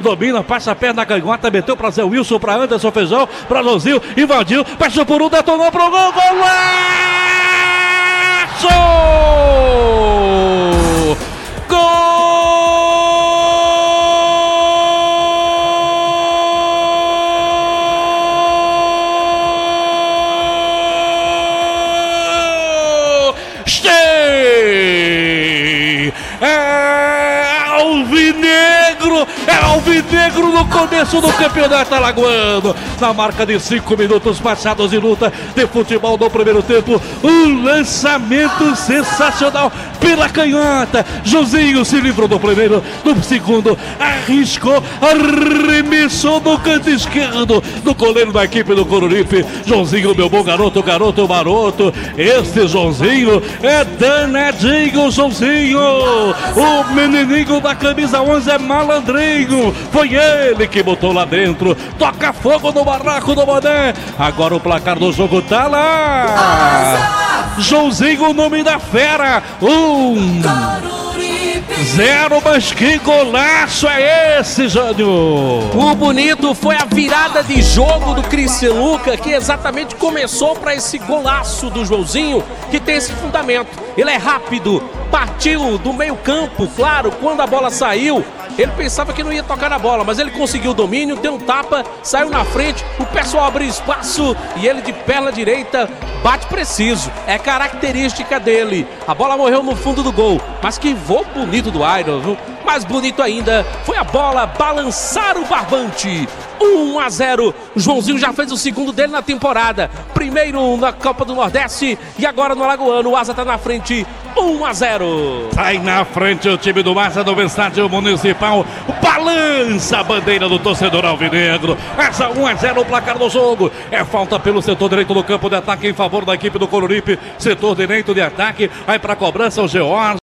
domina, passa a perna canhota, meteu pra Zé Wilson, pra Anderson Feijão, pra Joãozinho, invadiu, passou por um, detonou pro gol, golaço! É alvinegro no começo do campeonato alagoano. Na marca de 5 minutos passados de luta de futebol no primeiro tempo, um lançamento sensacional pela canhota. Joãozinho se livrou do primeiro, do segundo, arriscou, arremessou no canto esquerdo do goleiro da equipe do Coruripe. Joãozinho, meu bom garoto, garoto maroto. Este Joãozinho é danadinho, Joãozinho. O menininho da camisa 11 é malandrinho. Foi ele que botou lá dentro. Toca fogo no barraco do Boné. Agora o placar do jogo tá lá. Joãozinho, o nome da fera. 1-0, mas que golaço é esse, Jânio? O bonito foi a virada de jogo do Cristian Luca, que exatamente começou para esse golaço do Joãozinho, que tem esse fundamento. Ele é rápido, partiu do meio campo, claro, quando a bola saiu, ele pensava que não ia tocar na bola, mas ele conseguiu o domínio, deu um tapa, saiu na frente, o pessoal abriu espaço e ele de perna direita bate preciso. É característica dele. A bola morreu no fundo do gol, mas que voo bonito do Iron, viu? Mais bonito ainda foi a bola balançar o barbante. 1-0. O Joãozinho já fez o segundo dele na temporada. Primeiro na Copa do Nordeste e agora no Alagoano. O Asa tá na frente. 1-0. Sai na frente o time do Asa no estádio municipal. Balança a bandeira do torcedor alvinegro. Asa 1-0 o placar do jogo. É falta pelo setor direito do campo de ataque em favor da equipe do Coruripe. Setor direito de ataque. Aí para cobrança o George.